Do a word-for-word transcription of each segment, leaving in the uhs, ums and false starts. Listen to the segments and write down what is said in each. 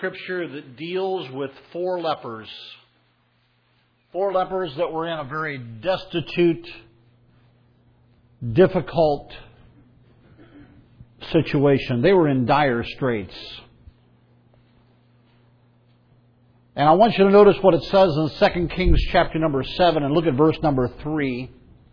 scripture that deals with four lepers. Four lepers that were in a very destitute, difficult situation. They were in dire straits. And I want you to notice what it says in Second Kings chapter number seven, and look at verse number three.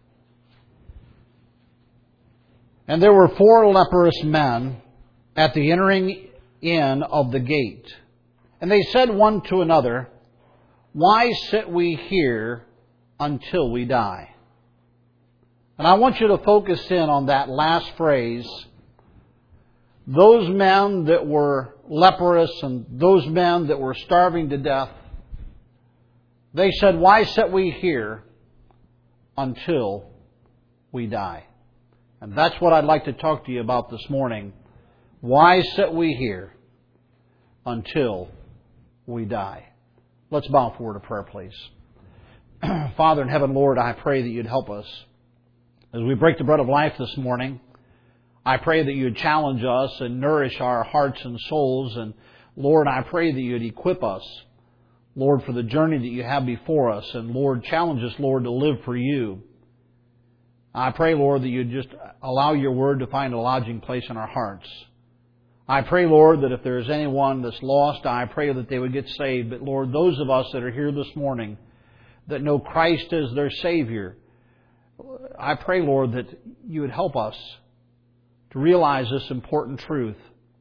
And there were four leprous men at the entering in of the gate. And they said one to another, "Why sit we here until we die?" And I want you to focus in on that last phrase. Those men that were leprous and those men that were starving to death, they said, "Why sit we here until we die?" And that's what I'd like to talk to you about this morning. Why sit we here until we die? Let's bow forward to prayer, please. Father in heaven, Lord, I pray that you'd help us. As we break the bread of life this morning, I pray that you'd challenge us and nourish our hearts and souls. And Lord, I pray that you'd equip us, Lord, for the journey that you have before us. And Lord, challenge us, Lord, to live for you. I pray, Lord, that you'd just allow your word to find a lodging place in our hearts. I pray, Lord, that if there is anyone that's lost, I pray that they would get saved. But Lord, those of us that are here this morning that know Christ as their Savior, I pray, Lord, that you would help us to realize this important truth,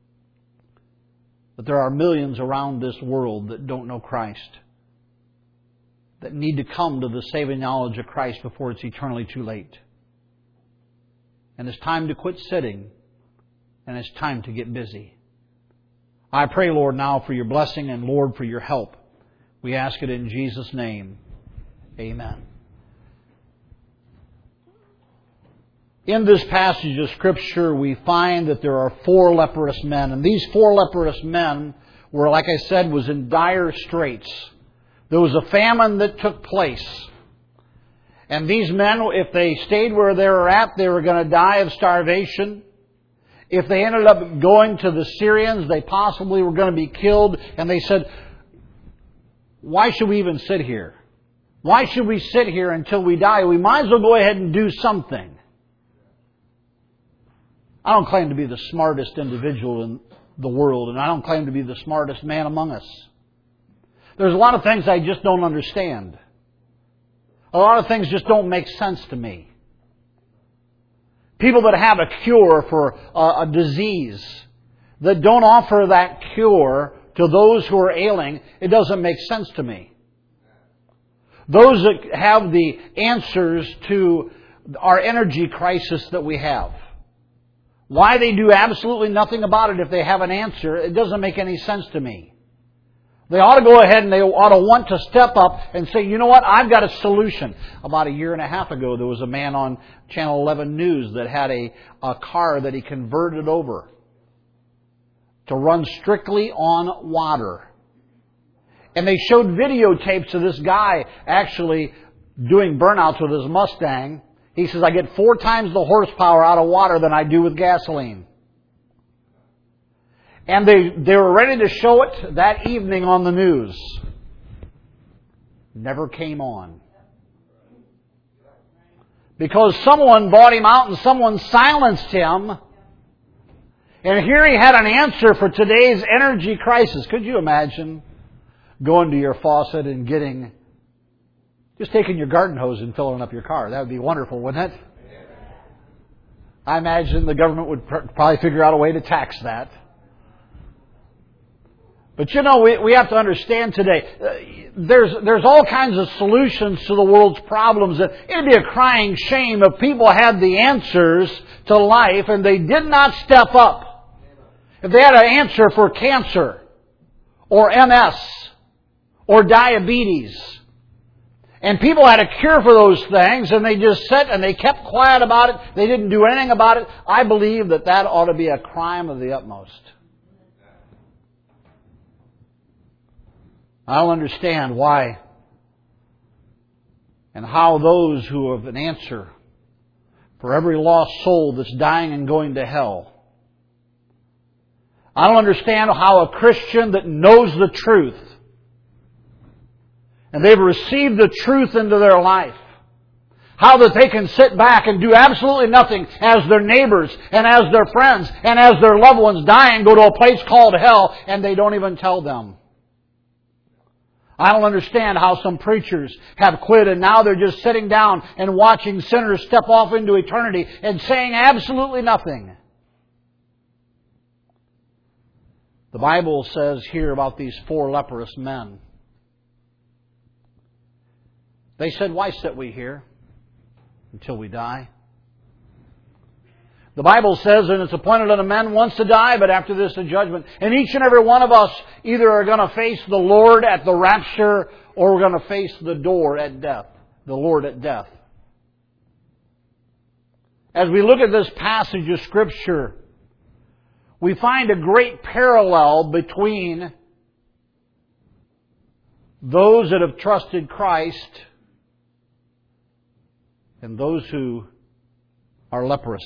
that there are millions around this world that don't know Christ, that need to come to the saving knowledge of Christ before it's eternally too late. And it's time to quit sitting, and it's time to get busy. I pray, Lord, now for your blessing and, Lord, for your help. We ask it in Jesus' name. Amen. In this passage of Scripture, we find that there are four leprous men. And these four leprous men were, like I said, was in dire straits. There was a famine that took place. And these men, if they stayed where they were at, they were going to die of starvation. If they ended up going to the Syrians, they possibly were going to be killed. And they said, "Why should we even sit here? Why should we sit here until we die? We might as well go ahead and do something." I don't claim to be the smartest individual in the world, and I don't claim to be the smartest man among us. There's a lot of things I just don't understand. A lot of things just don't make sense to me. People that have a cure for a, a disease, that don't offer that cure to those who are ailing, it doesn't make sense to me. Those that have the answers to our energy crisis that we have, why they do absolutely nothing about it if they have an answer, it doesn't make any sense to me. They ought to go ahead and they ought to want to step up and say, "You know what, I've got a solution." About a year and a half ago, there was a man on Channel eleven News that had a, a car that he converted over to run strictly on water. And they showed videotapes of this guy actually doing burnouts with his Mustang. He says, "I get four times the horsepower out of water than I do with gasoline." And they, they were ready to show it that evening on the news. Never came on. Because someone bought him out and someone silenced him. And here he had an answer for today's energy crisis. Could you imagine going to your faucet and getting, just taking your garden hose and filling up your car? That would be wonderful, wouldn't it? I imagine the government would probably figure out a way to tax that. But you know, we, we have to understand today, uh, there's there's all kinds of solutions to the world's problems. It'd be a crying shame if people had the answers to life and they did not step up. If they had an answer for cancer or M S or diabetes, and people had a cure for those things and they just sat and they kept quiet about it, they didn't do anything about it, I believe that that ought to be a crime of the utmost. I don't understand why and how those who have an answer for every lost soul that's dying and going to hell, I don't understand how a Christian that knows the truth, and they've received the truth into their life, how that they can sit back and do absolutely nothing as their neighbors and as their friends and as their loved ones die and go to a place called hell, and they don't even tell them. I don't understand how some preachers have quit and now they're just sitting down and watching sinners step off into eternity and saying absolutely nothing. The Bible says here about these four leprous men. They said, "Why sit we here until we die?" The Bible says, "And it's appointed unto men once to die, but after this the judgment." And each and every one of us either are going to face the Lord at the rapture, or we're going to face the door at death. The Lord at death. As we look at this passage of Scripture, we find a great parallel between those that have trusted Christ and those who are leprous.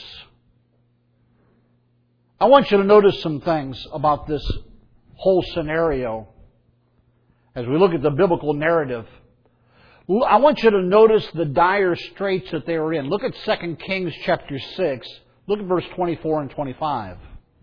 I want you to notice some things about this whole scenario as we look at the biblical narrative. I want you to notice the dire straits that they were in. Look at Second Kings chapter six. Look at verse twenty-four and twenty-five.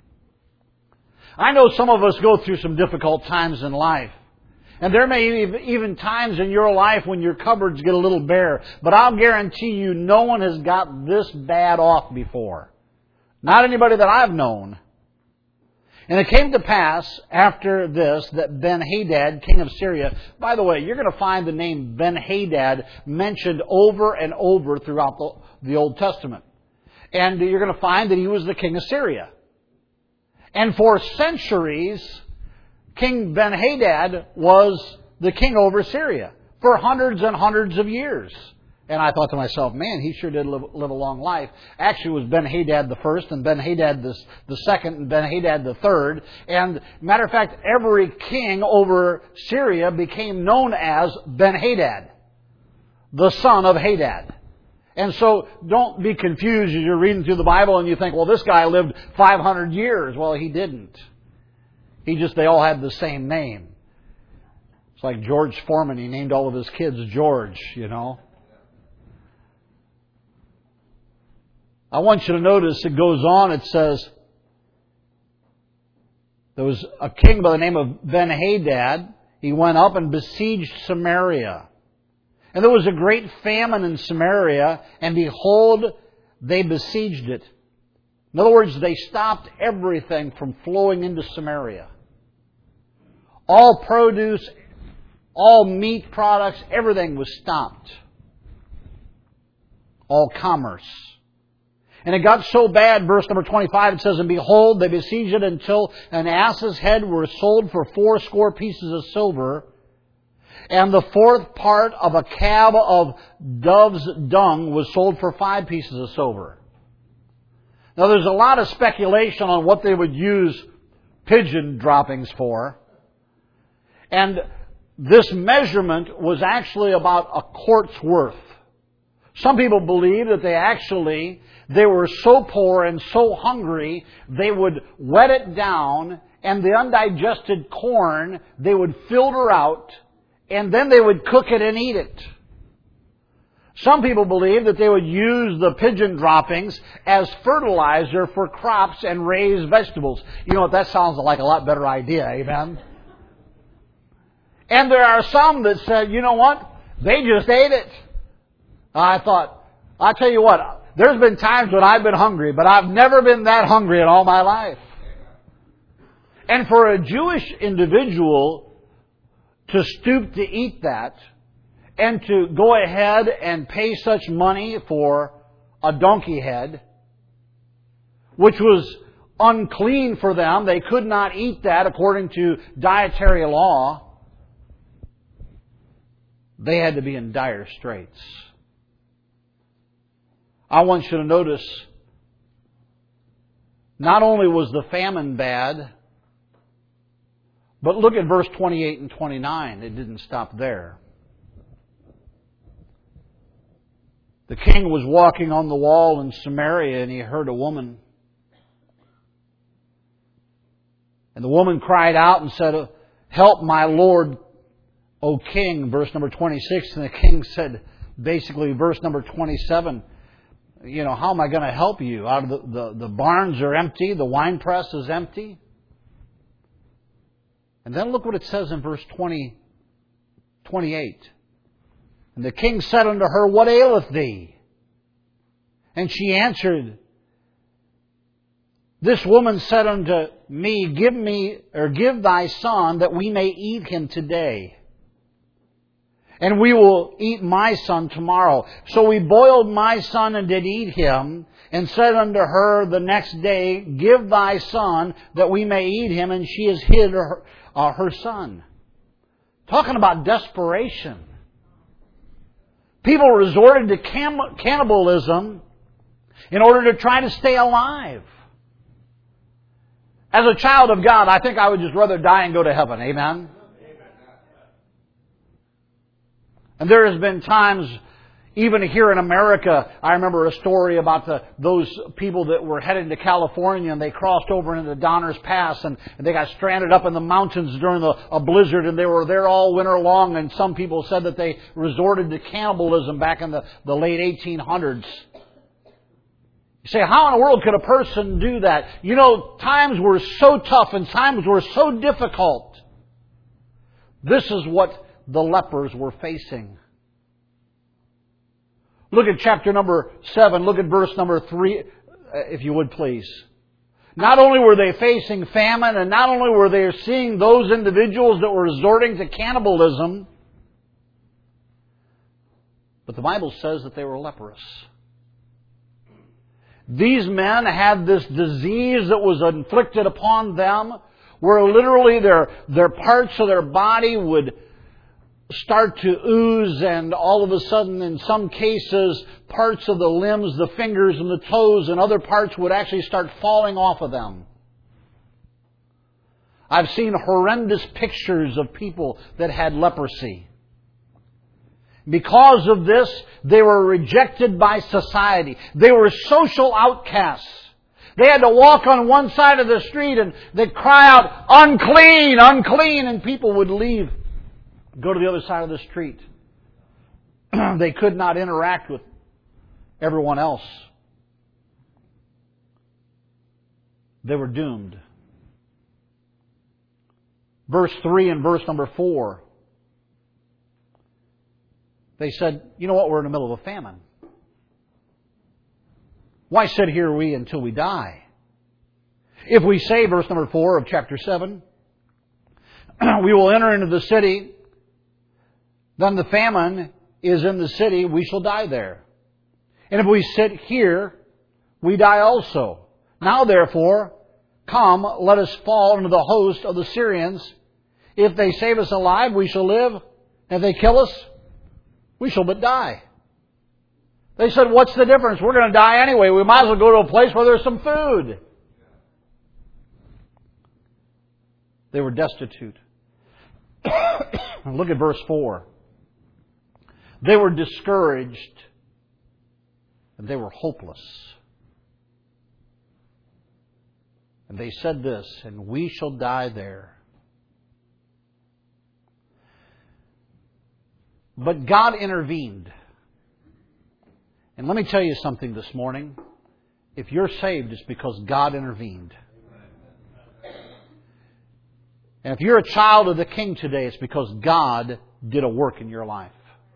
I know some of us go through some difficult times in life. And there may be even times in your life when your cupboards get a little bare. But I'll guarantee you no one has got this bad off before. Not anybody that I've known. And it came to pass after this that Ben-Hadad, king of Syria... By the way, you're going to find the name Ben-Hadad mentioned over and over throughout the, the Old Testament. And you're going to find that he was the king of Syria. And for centuries, King Ben-Hadad was the king over Syria for hundreds and hundreds of years. And I thought to myself, man, he sure did live, live a long life. Actually, it was Ben-Hadad the first, and Ben-Hadad the, the second, and Ben-Hadad the third. And matter of fact, every king over Syria became known as Ben-Hadad, the son of Hadad. And so don't be confused as you're reading through the Bible and you think, well, this guy lived five hundred years. Well, he didn't. He just, they all had the same name. It's like George Foreman. He named all of his kids George, you know. I want you to notice it goes on. It says, there was a king by the name of Ben-Hadad. He went up and besieged Samaria. And there was a great famine in Samaria, and behold, they besieged it. In other words, they stopped everything from flowing into Samaria. All produce, all meat products, everything was stopped. All commerce. And it got so bad, verse number twenty-five, it says, "And behold, they besieged it until an ass's head were sold for fourscore pieces of silver, and the fourth part of a cab of dove's dung was sold for five pieces of silver." Now, there's a lot of speculation on what they would use pigeon droppings for. And this measurement was actually about a quart's worth. Some people believe that they actually, they were so poor and so hungry, they would wet it down, and the undigested corn, they would filter out, and then they would cook it and eat it. Some people believe that they would use the pigeon droppings as fertilizer for crops and raise vegetables. You know what, that sounds like a lot better idea, amen? And there are some that said, you know what, they just ate it. I thought, I'll tell you what, there's been times when I've been hungry, but I've never been that hungry in all my life. And for a Jewish individual to stoop to eat that, and to go ahead and pay such money for a donkey head, which was unclean for them, they could not eat that according to dietary law, they had to be in dire straits. I want you to notice, not only was the famine bad, but look at verse twenty-eight and twenty-nine. It didn't stop there. The king was walking on the wall in Samaria, and he heard a woman And the woman cried out and said, "Help my Lord, O King," verse number twenty-six. And the king said, basically, verse number twenty-seven, you know, how am I going to help you? Out of the, the, the barns are empty, the winepress is empty. And then look what it says in verse twenty, twenty-eight. And the king said unto her, "What aileth thee?" And she answered, "This woman said unto me, Give me, or give thy son, that we may eat him today. And we will eat my son tomorrow. So we boiled my son and did eat him, and said unto her the next day, Give thy son, that we may eat him. And she has hid her, uh, her son." Talking about desperation. People resorted to cam- cannibalism in order to try to stay alive. As a child of God, I think I would just rather die and go to heaven. Amen? And there has been times, even here in America, I remember a story about the, those people that were heading to California, and they crossed over into Donner's Pass, and, and they got stranded up in the mountains during the, a blizzard, and they were there all winter long, and some people said that they resorted to cannibalism back in the, the late eighteen hundreds. You say, how in the world could a person do that? You know, times were so tough and times were so difficult. This is what the lepers were facing. Look at chapter number seven. Look at verse number three, if you would please. Not only were they facing famine, and not only were they seeing those individuals that were resorting to cannibalism, but the Bible says that they were leprous. These men had this disease that was inflicted upon them, where literally their, their parts of their body would start to ooze, and all of a sudden, in some cases, parts of the limbs, the fingers and the toes and other parts would actually start falling off of them. I've seen horrendous pictures of people that had leprosy. Because of this, they were rejected by society. They were social outcasts. They had to walk on one side of the street and they'd cry out, "Unclean, unclean," and people would leave, go to the other side of the street. They could not interact with everyone else. They were doomed. Verse three and verse number four. They said, "You know what? We're in the middle of a famine. Why sit here we until we die? If we say," verse number four of chapter seven, "we will enter into the city, then the famine is in the city, we shall die there. And if we sit here, we die also. Now therefore, come, let us fall into the host of the Syrians. If they save us alive, we shall live. If they kill us, we shall but die." They said, "What's the difference? We're going to die anyway. We might as well go to a place where there's some food." They were destitute. Look at verse four. They were discouraged and they were hopeless. And they said this, "And we shall die there." But God intervened. And let me tell you something this morning. If you're saved, it's because God intervened. And if you're a child of the King today, it's because God did a work in your life.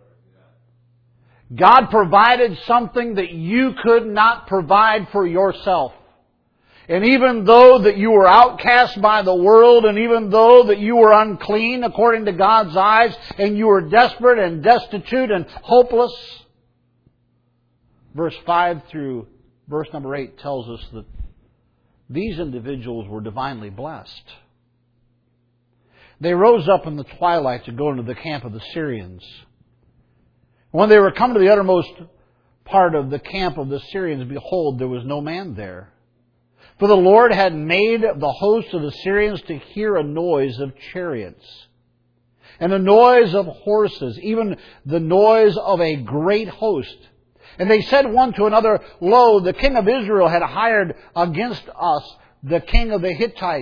God provided something that you could not provide for yourself. And even though that you were outcast by the world, and even though that you were unclean according to God's eyes, and you were desperate and destitute and hopeless, verse five through verse number eight tells us that these individuals were divinely blessed. They rose up in the twilight to go into the camp of the Syrians. When they were come to the uttermost part of the camp of the Syrians, behold, there was no man there. For the Lord had made the host of the Syrians to hear a noise of chariots, and a noise of horses, even the noise of a great host. And they said one to another, "Lo, the king of Israel had hired against us the king of the Hittites,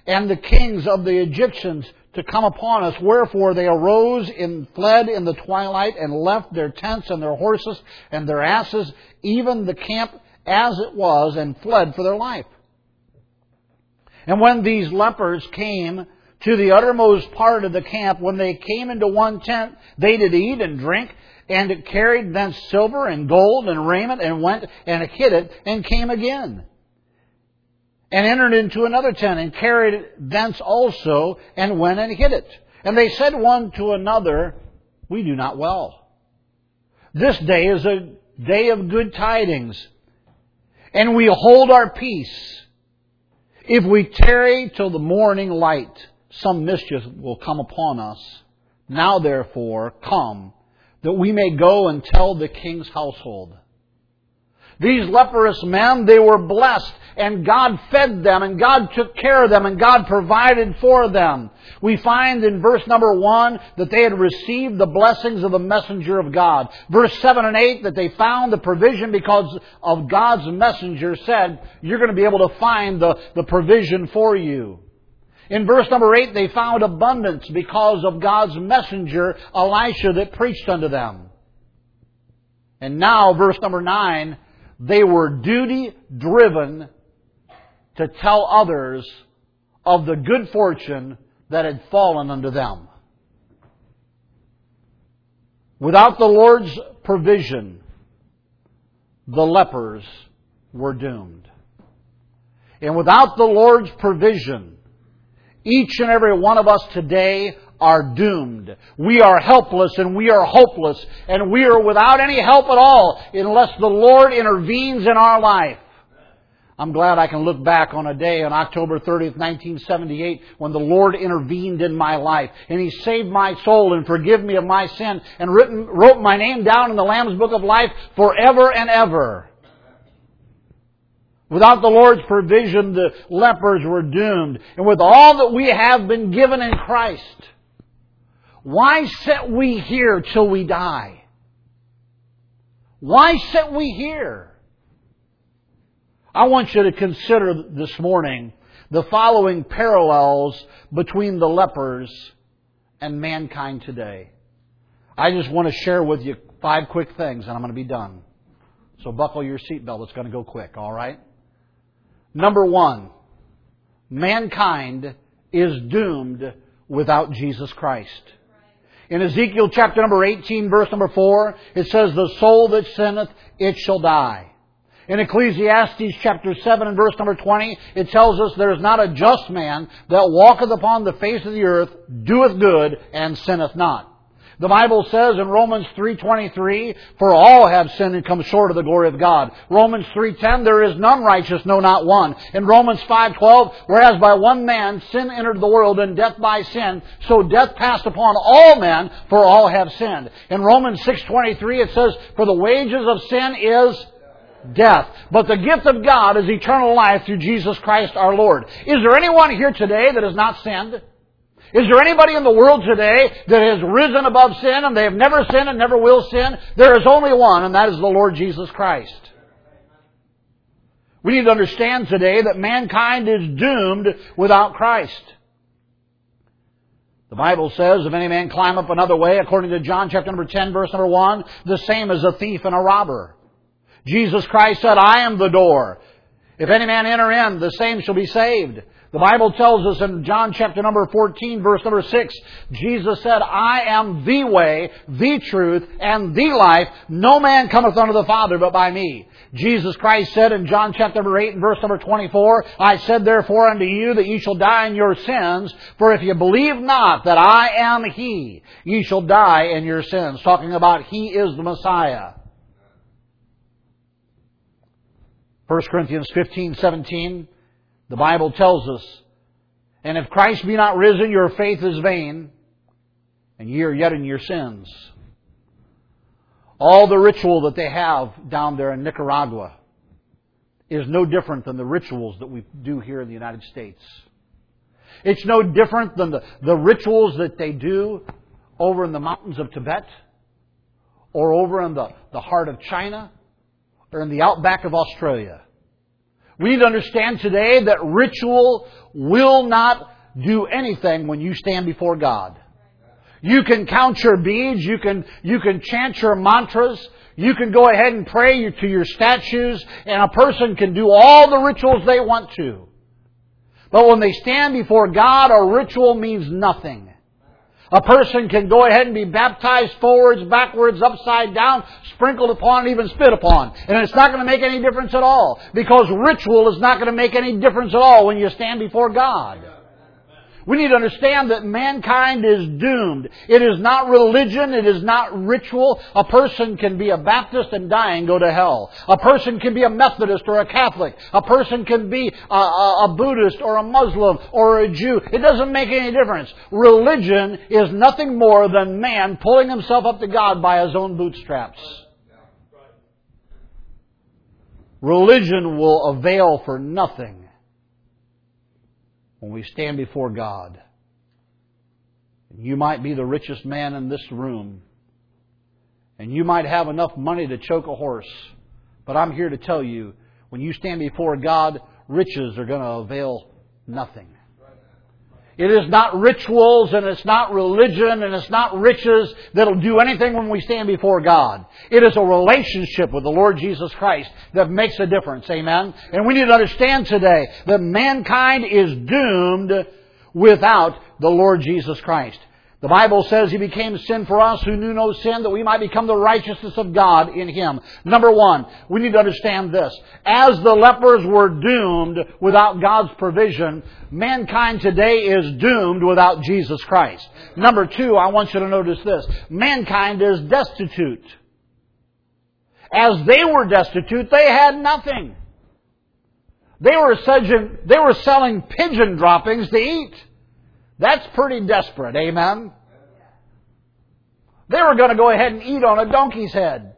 and the kings of the Egyptians to come upon us. Wherefore they arose and fled in the twilight and left their tents and their horses and their asses, even the camp as it was, and fled for their life. And when these lepers came to the uttermost part of the camp, when they came into one tent, they did eat and drink, and carried thence silver and gold and raiment, and went and hid it, and came again. And entered into another tent, and carried it thence also, and went and hid it. And they said one to another, We do not well. This day is a day of good tidings, and we hold our peace. If we tarry till the morning light, some mischief will come upon us. Now therefore, come, that we may go and tell the king's household. These leprous men, they were blessed, and God fed them, and God took care of them, and God provided for them. We find in verse number one that they had received the blessings of the messenger of God. Verse seven and eight, that they found the provision because of God's messenger said, you're going to be able to find the, the provision for you. In verse number eight, they found abundance because of God's messenger, Elisha, that preached unto them. And now, verse number nine, they were duty-driven to tell others of the good fortune that had fallen unto them. Without the Lord's provision, the lepers were doomed. And without the Lord's provision, each and every one of us today are doomed. We are helpless and we are hopeless, and we are without any help at all unless the Lord intervenes in our life. I'm glad I can look back on a day on October thirtieth, nineteen seventy-eight, when the Lord intervened in my life, and He saved my soul and forgave me of my sin, and written, wrote my name down in the Lamb's Book of Life forever and ever. Without the Lord's provision, the lepers were doomed. And with all that we have been given in Christ, why sit we here till we die? Why sit we here? I want you to consider this morning the following parallels between the lepers and mankind today. I just want to share with you five quick things, and I'm going to be done. So buckle your seatbelt. It's going to go quick, all right? Number one, mankind is doomed without Jesus Christ. In Ezekiel chapter number eighteen, verse number four, it says, the soul that sinneth, it shall die. In Ecclesiastes chapter seven and verse number twenty, it tells us there is not a just man that walketh upon the face of the earth, doeth good, and sinneth not. The Bible says in Romans three twenty-three, for all have sinned and come short of the glory of God. Romans three ten, there is none righteous, no, not one. In Romans five twelve, whereas by one man sin entered the world, and death by sin, so death passed upon all men, for all have sinned. In Romans six twenty-three, it says, for the wages of sin is death, but the gift of God is eternal life through Jesus Christ our Lord. Is there anyone here today that has not sinned? Is there anybody in the world today that has risen above sin and they have never sinned and never will sin? There is only one, and that is the Lord Jesus Christ. We need to understand today that mankind is doomed without Christ. The Bible says, if any man climb up another way, according to John chapter number ten, verse number one, the same as a thief and a robber. Jesus Christ said, I am the door. If any man enter in, the same shall be saved. The Bible tells us in John chapter number fourteen, verse number six, Jesus said, I am the way, the truth, and the life. No man cometh unto the Father but by me. Jesus Christ said in John chapter number eight and verse number twenty-four, I said therefore unto you that ye shall die in your sins, for if ye believe not that I am He, ye shall die in your sins. Talking about He is the Messiah. First Corinthians fifteen seventeen, the Bible tells us, and if Christ be not risen, your faith is vain, and ye are yet in your sins. All the ritual that they have down there in Nicaragua is no different than the rituals that we do here in the United States. It's no different than the, the rituals that they do over in the mountains of Tibet, or over in the, the heart of China, or in the outback of Australia. We need to understand today that ritual will not do anything when you stand before God. You can count your beads, you can, you can chant your mantras, you can go ahead and pray to your statues, and a person can do all the rituals they want to. But when they stand before God, a ritual means nothing. A person can go ahead and be baptized forwards, backwards, upside down, sprinkled upon, and even spit upon. And it's not going to make any difference at all. Because ritual is not going to make any difference at all when you stand before God. We need to understand that mankind is doomed. It is not religion. It is not ritual. A person can be a Baptist and die and go to hell. A person can be a Methodist or a Catholic. A person can be a, a, a Buddhist or a Muslim or a Jew. It doesn't make any difference. Religion is nothing more than man pulling himself up to God by his own bootstraps. Religion will avail for nothing when we stand before God. You might be the richest man in this room, and you might have enough money to choke a horse, but I'm here to tell you, when you stand before God, riches are going to avail nothing. It is not rituals, and it's not religion, and it's not riches that'll do anything when we stand before God. It is a relationship with the Lord Jesus Christ that makes a difference. Amen? And we need to understand today that mankind is doomed without the Lord Jesus Christ. The Bible says He became sin for us who knew no sin, that we might become the righteousness of God in Him. Number one, we need to understand this. As the lepers were doomed without God's provision, mankind today is doomed without Jesus Christ. Number two, I want you to notice this. Mankind is destitute. As they were destitute, they had nothing. They were selling, they were selling pigeon droppings to eat. That's pretty desperate, amen? They were going to go ahead and eat on a donkey's head.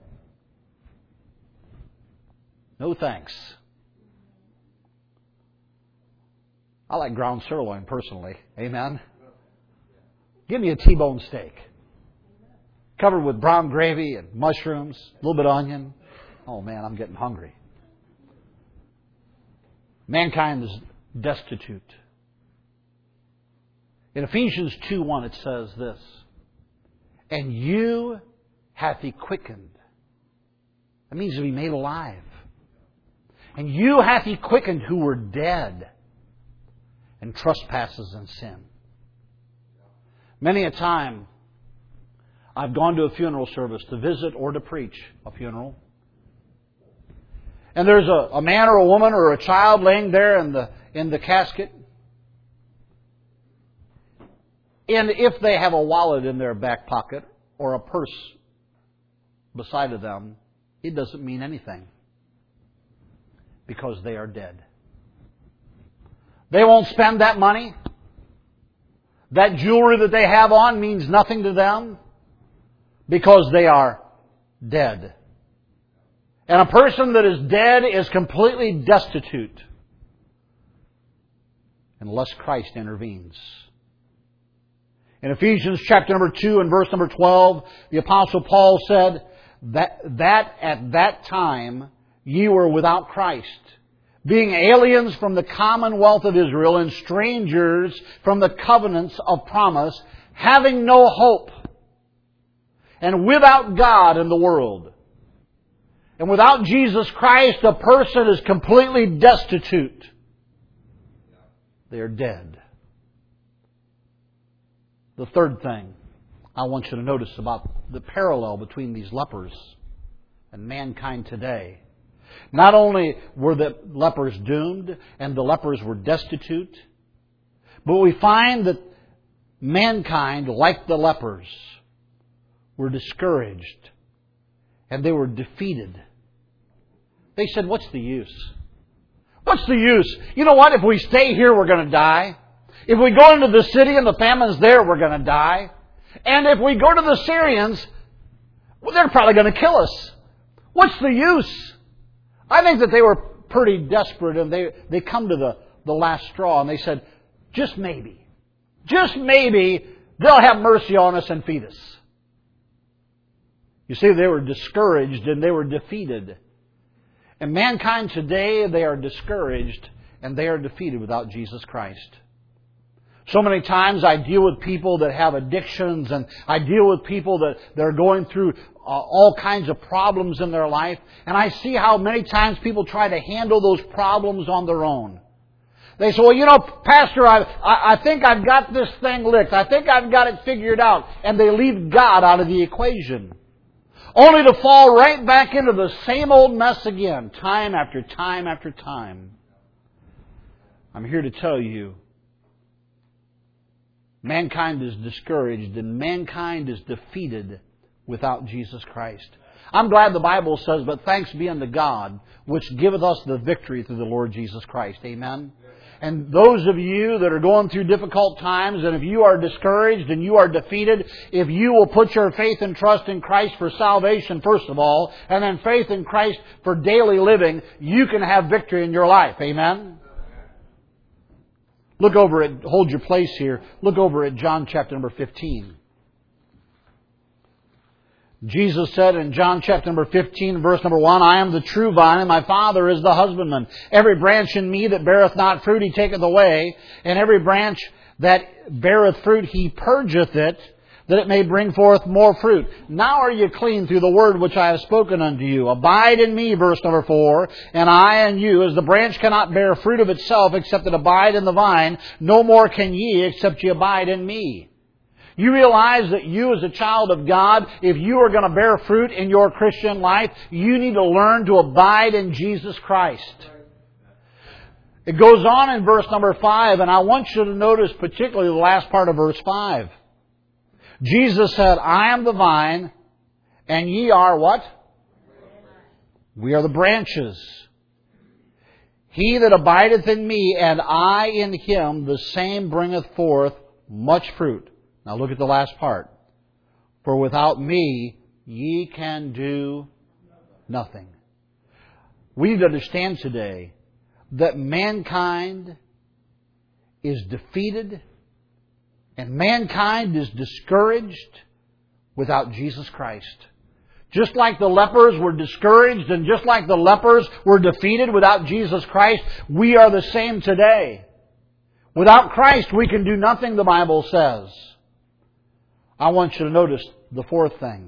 No thanks. I like ground sirloin personally, amen? Give me a T-bone steak. Covered with brown gravy and mushrooms, a little bit of onion. Oh man, I'm getting hungry. Mankind is destitute. In Ephesians two one it says this, and you hath He quickened. That means to be made alive. And you hath He quickened who were dead in trespasses and sin. Many a time I've gone to a funeral service to visit or to preach a funeral. And there's a, a man or a woman or a child laying there in the in the casket. And if they have a wallet in their back pocket or a purse beside of them, it doesn't mean anything. Because they are dead. They won't spend that money. That jewelry that they have on means nothing to them. Because they are dead. And a person that is dead is completely destitute. Unless Christ intervenes. In Ephesians chapter number two and verse number twelve, the Apostle Paul said that, that at that time ye were without Christ, being aliens from the commonwealth of Israel and strangers from the covenants of promise, having no hope, and without God in the world. And without Jesus Christ, a person is completely destitute. They are dead. The third thing I want you to notice about the parallel between these lepers and mankind today. Not only were the lepers doomed and the lepers were destitute, but we find that mankind, like the lepers, were discouraged and they were defeated. They said, what's the use? What's the use? You know what? If we stay here, we're going to die. If we go into the city and the famine's there, we're going to die. And if we go to the Syrians, well, they're probably going to kill us. What's the use? I think that they were pretty desperate and they, they come to the, the last straw and they said, just maybe, just maybe they'll have mercy on us and feed us. You see, they were discouraged and they were defeated. And mankind today, they are discouraged and they are defeated without Jesus Christ. So many times I deal with people that have addictions, and I deal with people that, that are going through uh, all kinds of problems in their life. And I see how many times people try to handle those problems on their own. They say, well, you know, Pastor, I, I, I think I've got this thing licked. I think I've got it figured out. And they leave God out of the equation. Only to fall right back into the same old mess again, time after time after time. I'm here to tell you, mankind is discouraged and mankind is defeated without Jesus Christ. I'm glad the Bible says, but thanks be unto God, which giveth us the victory through the Lord Jesus Christ. Amen? And those of you that are going through difficult times, and if you are discouraged and you are defeated, if you will put your faith and trust in Christ for salvation, first of all, and then faith in Christ for daily living, you can have victory in your life. Amen? Look over at, hold your place here, look over at John chapter number fifteen. Jesus said in John chapter number fifteen, verse number one, I am the true vine, and my Father is the husbandman. Every branch in me that beareth not fruit, He taketh away. And every branch that beareth fruit, He purgeth it, that it may bring forth more fruit. Now are you clean through the word which I have spoken unto you. Abide in me, verse number four, and I in you. As the branch cannot bear fruit of itself, except it abide in the vine, no more can ye, except ye abide in me. You realize that you as a child of God, if you are going to bear fruit in your Christian life, you need to learn to abide in Jesus Christ. It goes on in verse number five, and I want you to notice particularly the last part of verse five. Jesus said, I am the vine, and ye are what? We are the branches. He that abideth in me, and I in him, the same bringeth forth much fruit. Now look at the last part. For without me, ye can do nothing. We need to understand today that mankind is defeated and mankind is discouraged without Jesus Christ. Just like the lepers were discouraged and just like the lepers were defeated without Jesus Christ, we are the same today. Without Christ, we can do nothing, the Bible says. I want you to notice the fourth thing.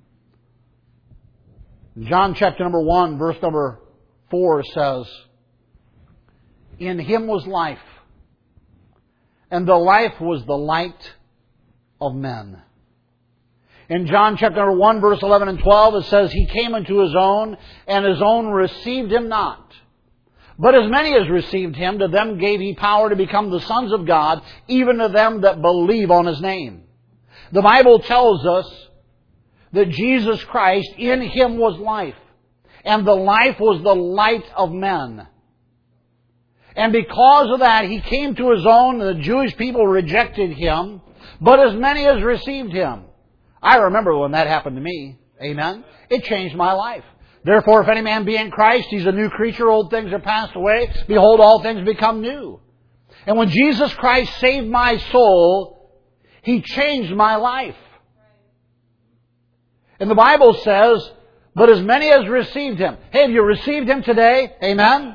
John chapter number one, verse number four says, in Him was life, and the life was the light of men. In John chapter number one, verse eleven and twelve, it says, He came unto His own, and His own received Him not. But as many as received Him, to them gave He power to become the sons of God, even to them that believe on His name. The Bible tells us that Jesus Christ, in Him was life, and the life was the light of men. And because of that, He came to His own, and the Jewish people rejected Him, but as many as received Him. I remember when that happened to me. Amen? It changed my life. Therefore, if any man be in Christ, he's a new creature. Old things are passed away. Behold, all things become new. And when Jesus Christ saved my soul, He changed my life. And the Bible says, but as many as received Him. Hey, have you received Him today? Amen?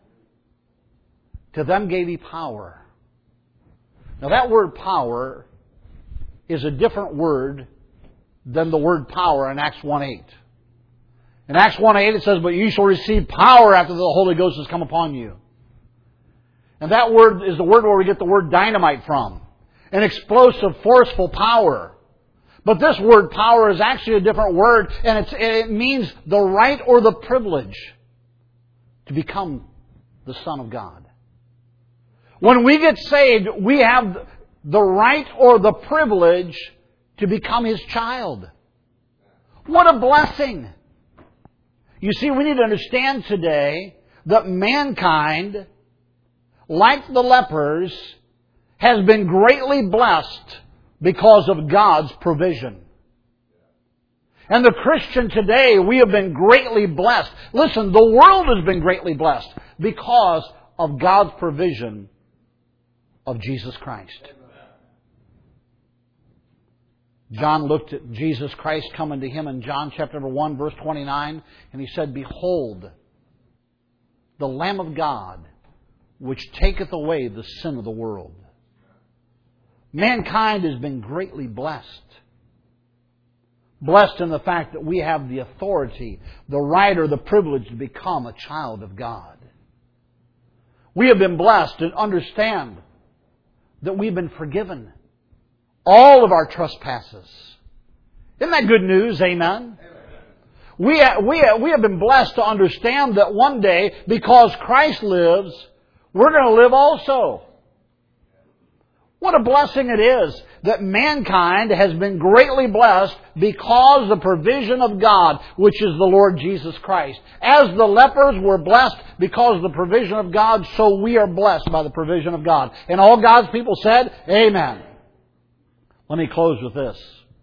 To them gave He power. Now that word power is a different word than the word power in Acts one eight. In Acts one eight it says, but you shall receive power after the Holy Ghost has come upon you. And that word is the word where we get the word dynamite from. An explosive, forceful power. But this word power is actually a different word, and it's, it means the right or the privilege to become the Son of God. When we get saved, we have the right or the privilege to become His child. What a blessing! You see, we need to understand today that mankind, like the lepers, has been greatly blessed because of God's provision. And the Christian today, we have been greatly blessed. Listen, the world has been greatly blessed because of God's provision of Jesus Christ. John looked at Jesus Christ coming to him in John chapter one, verse twenty-nine, and he said, behold, the Lamb of God, which taketh away the sin of the world. Mankind has been greatly blessed. Blessed in the fact that we have the authority, the right or the privilege to become a child of God. We have been blessed and understand that we've been forgiven all of our trespasses. Isn't that good news? Amen? We have, we, have, we have been blessed to understand that one day, because Christ lives, we're going to live also. What a blessing it is that mankind has been greatly blessed because of the provision of God, which is the Lord Jesus Christ. As the lepers were blessed because of the provision of God, so we are blessed by the provision of God. And all God's people said, Amen. Let me close with this.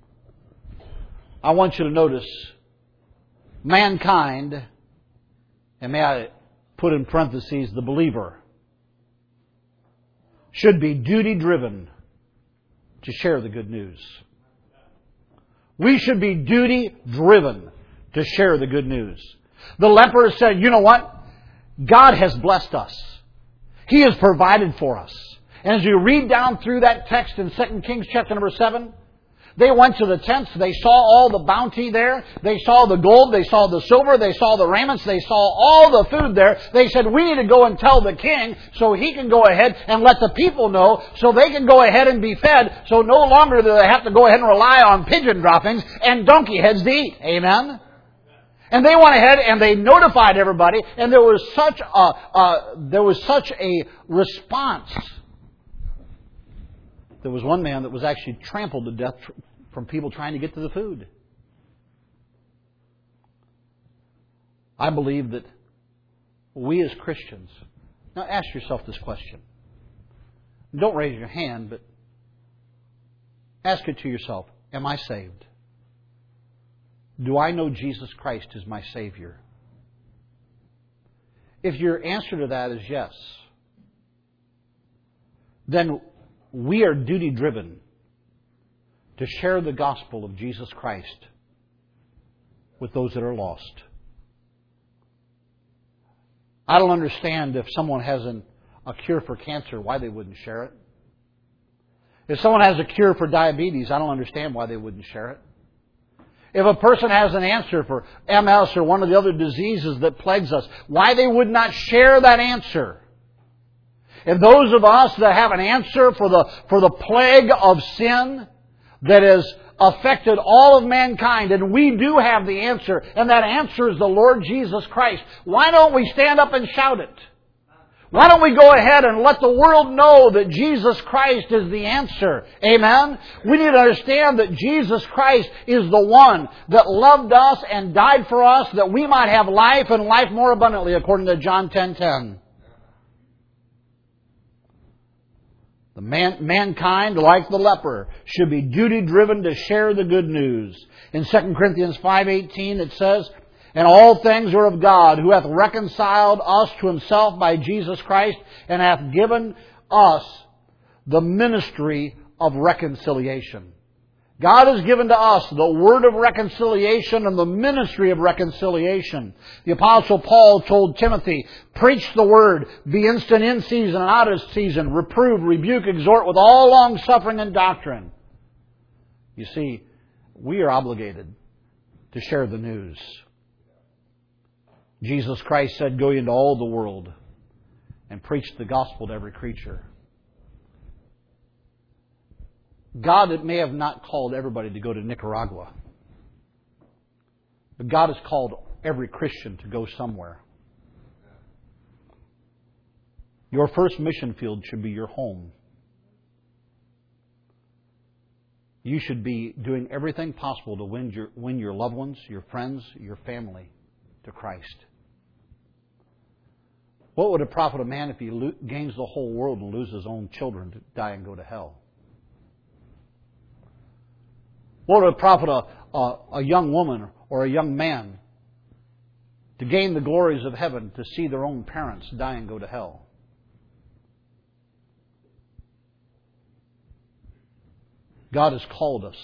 I want you to notice mankind, and may I put in parentheses the believer, should be duty-driven to share the good news. We should be duty-driven to share the good news. The lepers said, you know what? God has blessed us. He has provided for us. And as you read down through that text in Second Kings chapter number seven, they went to the tents. They saw all the bounty there. They saw the gold. They saw the silver. They saw the raiments. They saw all the food there. They said, we need to go and tell the king so he can go ahead and let the people know so they can go ahead and be fed. So no longer do they have to go ahead and rely on pigeon droppings and donkey heads to eat. Amen? And they went ahead and they notified everybody. And there was such a, uh, there was such a response. There was one man that was actually trampled to death from people trying to get to the food. I believe that we as Christians... Now ask yourself this question. Don't raise your hand, but ask it to yourself. Am I saved? Do I know Jesus Christ as my Savior? If your answer to that is yes, then we are duty-driven to share the gospel of Jesus Christ with those that are lost. I don't understand if someone has an, a cure for cancer, why they wouldn't share it. If someone has a cure for diabetes, I don't understand why they wouldn't share it. If a person has an answer for M S or one of the other diseases that plagues us, why they would not share that answer. If those of us that have an answer for the, for the plague of sin that has affected all of mankind, and we do have the answer, and that answer is the Lord Jesus Christ, why don't we stand up and shout it? Why don't we go ahead and let the world know that Jesus Christ is the answer? Amen? We need to understand that Jesus Christ is the one that loved us and died for us that we might have life and life more abundantly, according to John ten ten. The man, mankind, like the leper, should be duty-driven to share the good news. In Second Corinthians five eighteen it says, and all things are of God, who hath reconciled us to Himself by Jesus Christ, and hath given us the ministry of reconciliation. God has given to us the word of reconciliation and the ministry of reconciliation. The Apostle Paul told Timothy, preach the word, be instant in season and out of season, reprove, rebuke, exhort with all long suffering and doctrine. You see, we are obligated to share the news. Jesus Christ said, go into all the world and preach the gospel to every creature. God may have not called everybody to go to Nicaragua. But God has called every Christian to go somewhere. Your first mission field should be your home. You should be doing everything possible to win your, win your loved ones, your friends, your family to Christ. What would it profit a man if he lo- gains the whole world and loses his own children to die and go to hell? What would it profit a, a, a young woman or a young man to gain the glories of heaven to see their own parents die and go to hell? God has called us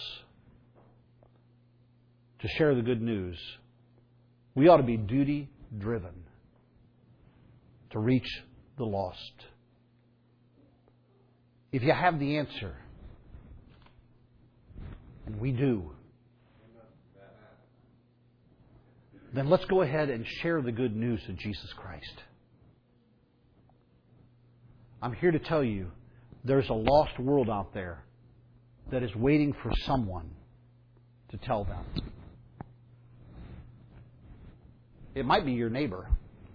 to share the good news. We ought to be duty-driven. to reach the lost. If you have the answer, and we do, then let's go ahead and share the good news of Jesus Christ. I'm here to tell you there's a lost world out there that is waiting for someone to tell them. It might be your neighbor.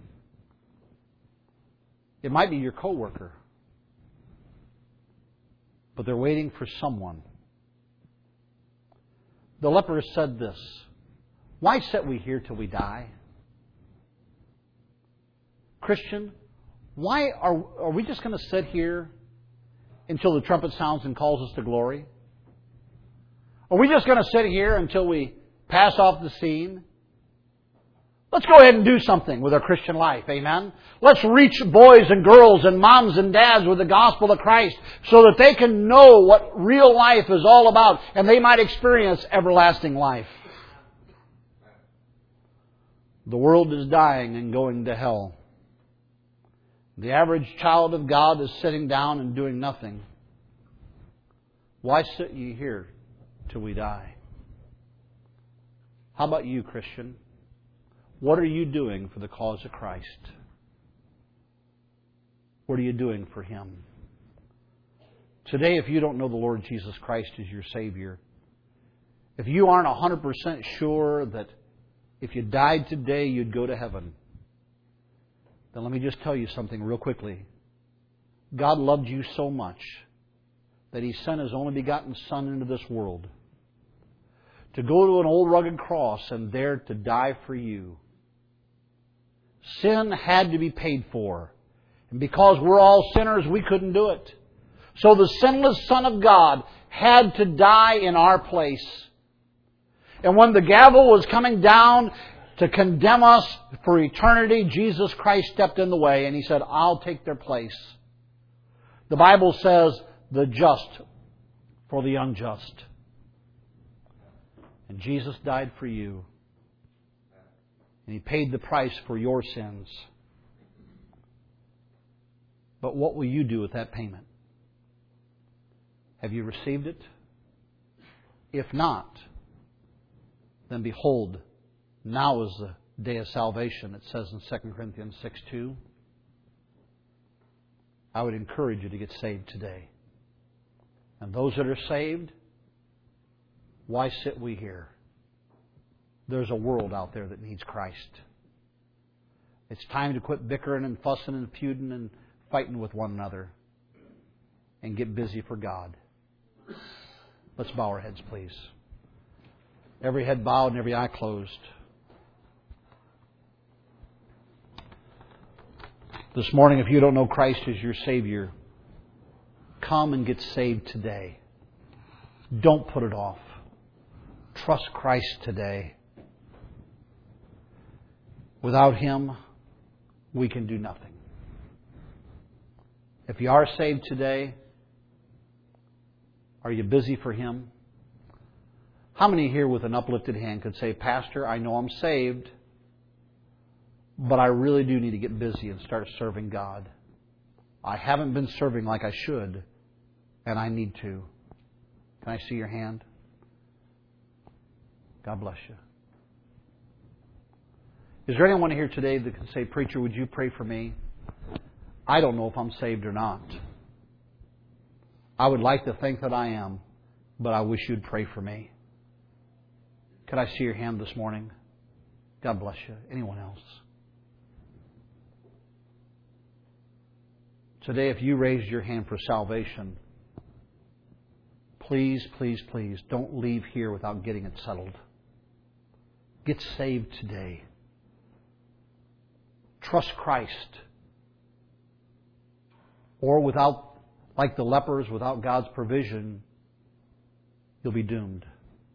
It might be your coworker. But they're waiting for someone. The leper said this, "Why sit we here till we die?" Christian, why are, are we just going to sit here until the trumpet sounds and calls us to glory? Are we just going to sit here until we pass off the scene? Let's go ahead and do something with our Christian life. Amen? Let's reach boys and girls and moms and dads with the gospel of Christ so that they can know what real life is all about and they might experience everlasting life. The world is dying and going to hell. The average child of God is sitting down and doing nothing. Why sit ye here till we die? How about you, Christian? What are you doing for the cause of Christ? What are you doing for Him? Today, if you don't know the Lord Jesus Christ as your Savior, if you aren't one hundred percent sure that if you died today you'd go to heaven, then let me just tell you something real quickly. God loved you so much that He sent His only begotten Son into this world to go to an old rugged cross and there to die for you. Sin had to be paid for. And because we're all sinners, we couldn't do it. So the sinless Son of God had to die in our place. And when the gavel was coming down to condemn us for eternity, Jesus Christ stepped in the way and He said, "I'll take their place." The Bible says, "the just for the unjust." And Jesus died for you. And He paid the price for your sins. But what will you do with that payment? Have you received it? If not, then behold, now is the day of salvation, it says in Second Corinthians six two. I would encourage you to get saved today. And those that are saved, why sit we here? There's a world out there that needs Christ. It's time to quit bickering and fussing and feuding and fighting with one another and get busy for God. Let's bow our heads, please. Every head bowed and every eye closed. This morning, if you don't know Christ as your Savior, come and get saved today. Don't put it off. Trust Christ today. Without Him, we can do nothing. If you are saved today, are you busy for Him? How many here with an uplifted hand could say, "Pastor, I know I'm saved, but I really do need to get busy and start serving God. I haven't been serving like I should, and I need to." Can I see your hand? God bless you. Is there anyone here today that can say, "Preacher, would you pray for me? I don't know if I'm saved or not. I would like to think that I am, but I wish you'd pray for me." Could I see your hand this morning? God bless you. Anyone else? Today, if you raised your hand for salvation, please, please, please don't leave here without getting it settled. Get saved today. Trust Christ. Or without, like the lepers, without God's provision, you'll be doomed.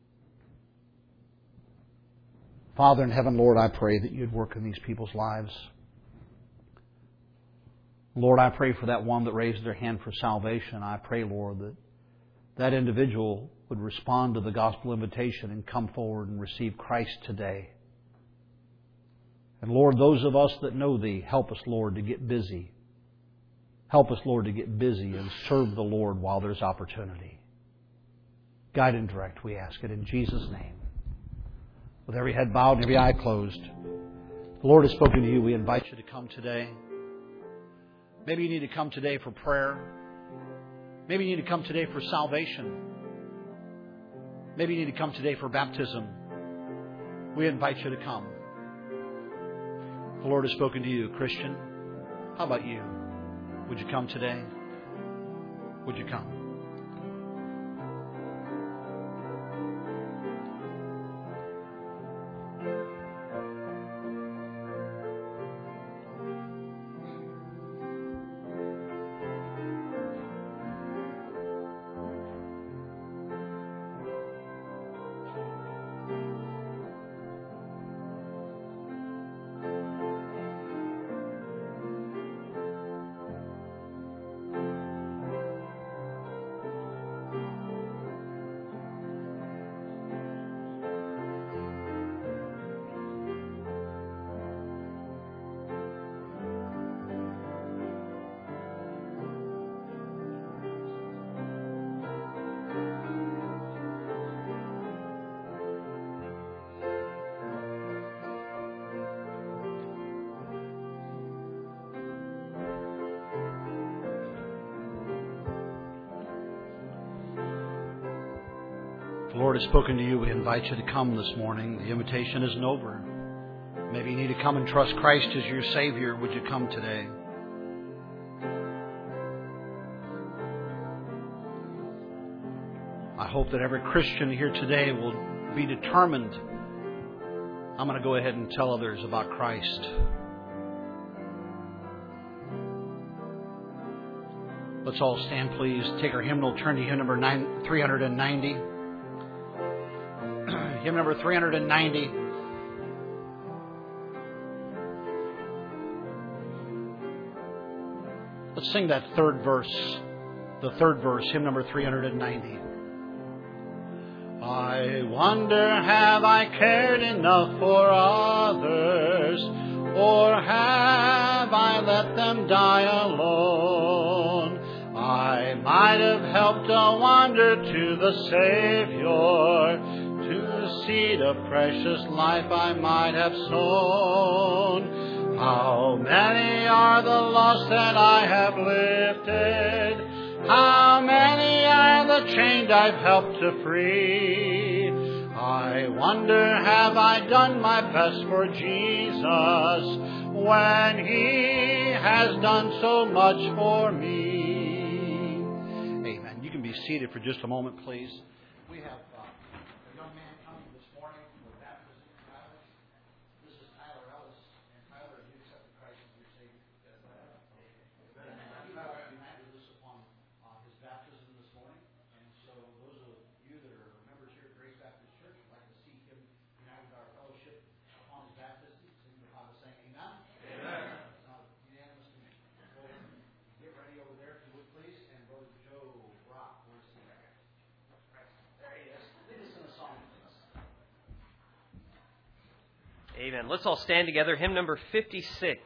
Father in heaven, Lord, I pray that You'd work in these people's lives. Lord, I pray for that one that raised their hand for salvation. I pray, Lord, that that individual would respond to the gospel invitation and come forward and receive Christ today. And And Lord, those of us that know Thee, help us, Lord, to get busy. Help us, Lord, to get busy and serve the Lord while there's opportunity. Guide and direct, we ask it in Jesus' name. With every head bowed and every eye closed, the Lord has spoken to you. We invite you to come today. Maybe you need to come today for prayer. Maybe you need to come today for salvation. Maybe you need to come today for baptism. We invite you to come. The Lord has spoken to you, Christian. How about you? Would you come today? Would you come? The Lord has spoken to you. We invite you to come this morning. The invitation isn't over. Maybe you need to come and trust Christ as your Savior. Would you come today? I hope that every Christian here today will be determined. I'm going to go ahead and tell others about Christ. Let's all stand, please. Take our hymnal. Turn to hymn number nine, three ninety. Hymn number three ninety. Let's sing that third verse. The third verse, hymn number three ninety. I wonder, have I cared enough for others, or have I let them die alone? I might have helped a wander to the Savior, to the seed of precious life I might have sown. How many are the lost that I have lifted? How many are the chained I've helped to free? I wonder, have I done my best for Jesus when He has done so much for me? Amen. You can be seated for just a moment, please. We have uh, a young man coming this morning for baptism. This is Tyler Ellis. And Tyler, have you accepted Christ as your Savior? You have united with us upon uh, his baptism this morning. And so those of you that are members here at Grace Baptist Church would like to see him united with our fellowship upon his baptism. Signify by saying amen. Amen. It's not unanimous to me. So get ready over there if you would please. And Brother Joe Brock, where's he at? There he is. Lead us in a song, please. Amen. Let's all stand together. Hymn number fifty-six.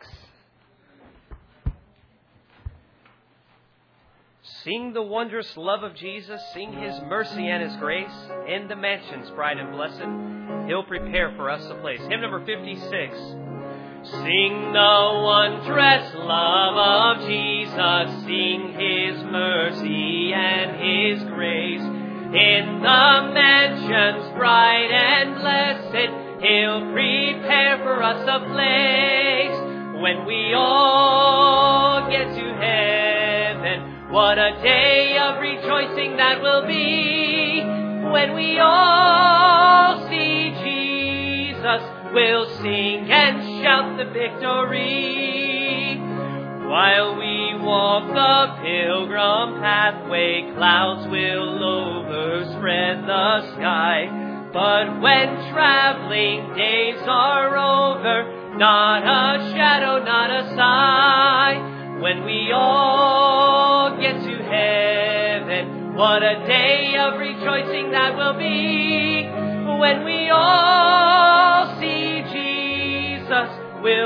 Sing the wondrous love of Jesus. Sing His mercy and His grace. In the mansions bright and blessed, He'll prepare for us a place. Hymn number fifty-six. Sing the wondrous love of Jesus. Sing His mercy and His grace. In the mansions bright and blessed, He'll prepare for us a place. When we all get to heaven, what a day of rejoicing that will be. When we all see Jesus, we'll sing and shout the victory. While we walk the pilgrim pathway, clouds will overspread the sky. But when traveling days are over, not a shadow, not a sigh. When we all get to heaven, what a day of rejoicing that will be. When we all see Jesus, we'll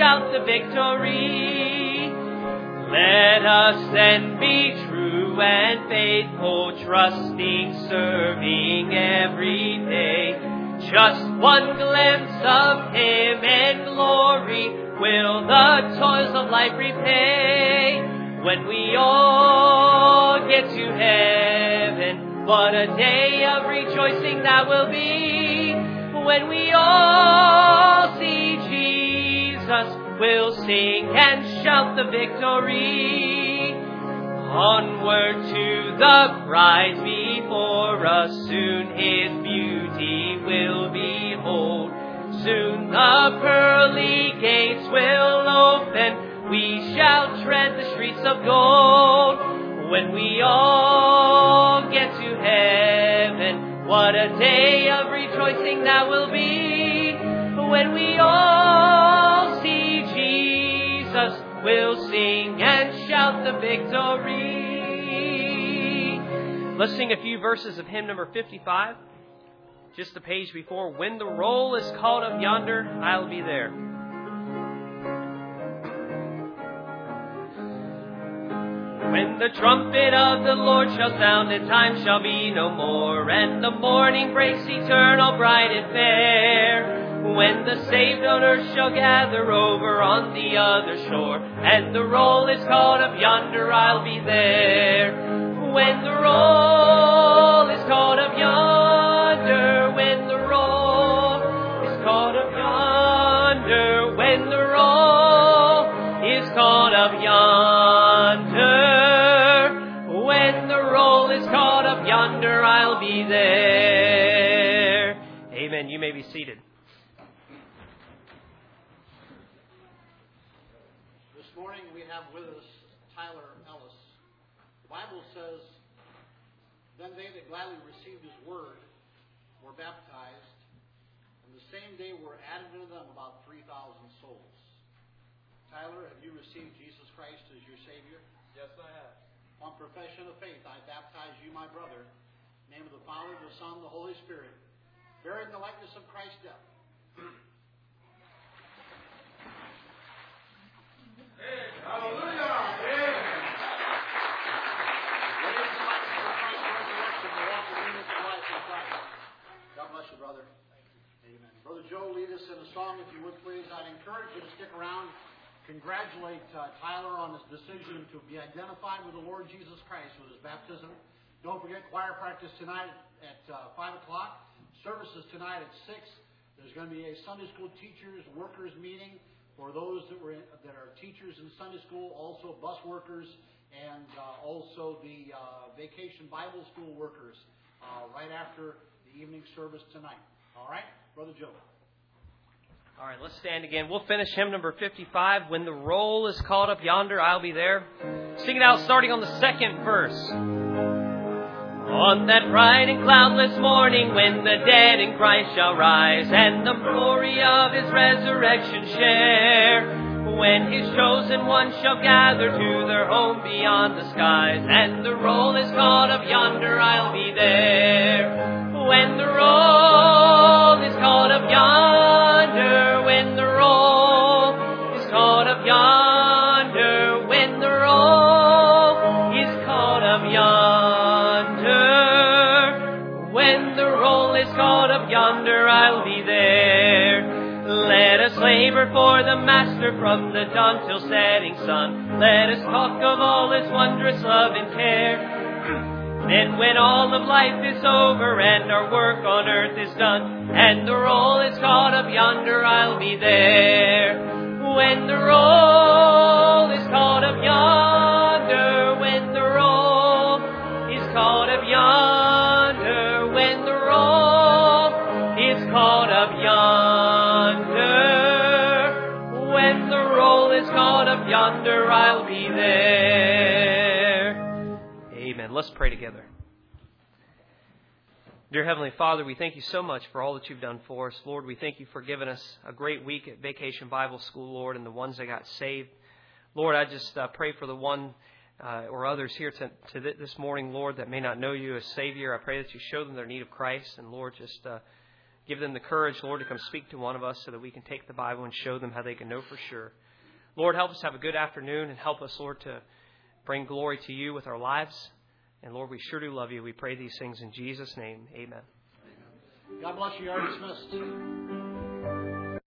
shout the victory. Let us then be true and faithful, trusting, serving every day. Just one glimpse of Him and glory will the toils of life repay. When we all get to heaven, what a day of rejoicing that will be. When we all see Jesus, we'll sing and shout the victory. Onward to the prize before us, soon His beauty will behold. Soon the pearly gates will open, we shall tread the streets of gold. When we all get to heaven, what a day of rejoicing that will be. When we all see Jesus, we'll sing and shout the victory. Let's sing a few verses of hymn number fifty-five. Just the page before. When the roll is called up yonder, I'll be there. When the trumpet of the Lord shall sound, and time shall be no more, and the morning breaks eternal, bright and fair. When the saved on earth shall gather over on the other shore, and the roll is called up yonder, I'll be there. When the roll is called up yonder, when the roll is called up yonder, when the roll is called up yonder, when the roll is called up yonder, I'll be there. Amen. You may be seated. This morning we have with us Tyler Ellis. The Bible says, then they that gladly received His word were baptized, and the same day were added unto them about three thousand souls. Tyler, have you received Jesus Christ as your Savior? Yes, I have. On profession of faith, I baptize you, my brother, in the name of the Father, the Son, and the Holy Spirit, buried in the likeness of Christ's death. Hallelujah! God bless you, brother. Amen. Brother Joe, lead us in a song, if you would, please. I'd encourage you to stick around. Congratulate uh, Tyler on his decision to be identified with the Lord Jesus Christ with his baptism. Don't forget choir practice tonight at uh, five o'clock. Services tonight at six. There's going to be a Sunday school teachers, workers meeting for those that were in, that are teachers in Sunday school, also bus workers, and uh, also the uh, vacation Bible school workers uh, right after the evening service tonight. All right? Brother Joe. All right, let's stand again. We'll finish hymn number fifty-five. When the roll is called up yonder, I'll be there. Sing it out starting on the second verse. On that bright and cloudless morning, when the dead in Christ shall rise, and the glory of His resurrection share, when His chosen ones shall gather to their home beyond the skies, and the roll is called up yonder, I'll be there. When the roll is called up yonder, when the roll is called up yonder, when the roll is called up yonder, when the roll is called up yonder, I'll be there. Let us labor for the Master from the dawn till setting sun. Let us talk of all His wondrous love and care. Then when all of life is over and our work on earth is done, and the roll is called up yonder, I'll be there. When the roll is called up yonder, when the roll is called up yonder, when the roll is called up yonder, when the roll is called up yonder, I'll be there. Amen. Let's pray together. Dear Heavenly Father, we thank you so much for all that you've done for us. Lord, we thank you for giving us a great week at Vacation Bible School, Lord, and the ones that got saved. Lord, I just uh, pray for the one uh, or others here to, to this morning, Lord, that may not know you as Savior. I pray that you show them their need of Christ. And Lord, just uh, Give them the courage, Lord, to come speak to one of us so that we can take the Bible and show them how they can know for sure. Lord, help us have a good afternoon and help us, Lord, to bring glory to you with our lives. And Lord, we sure do love you. We pray these things in Jesus' name. Amen. God bless you. You are dismissed.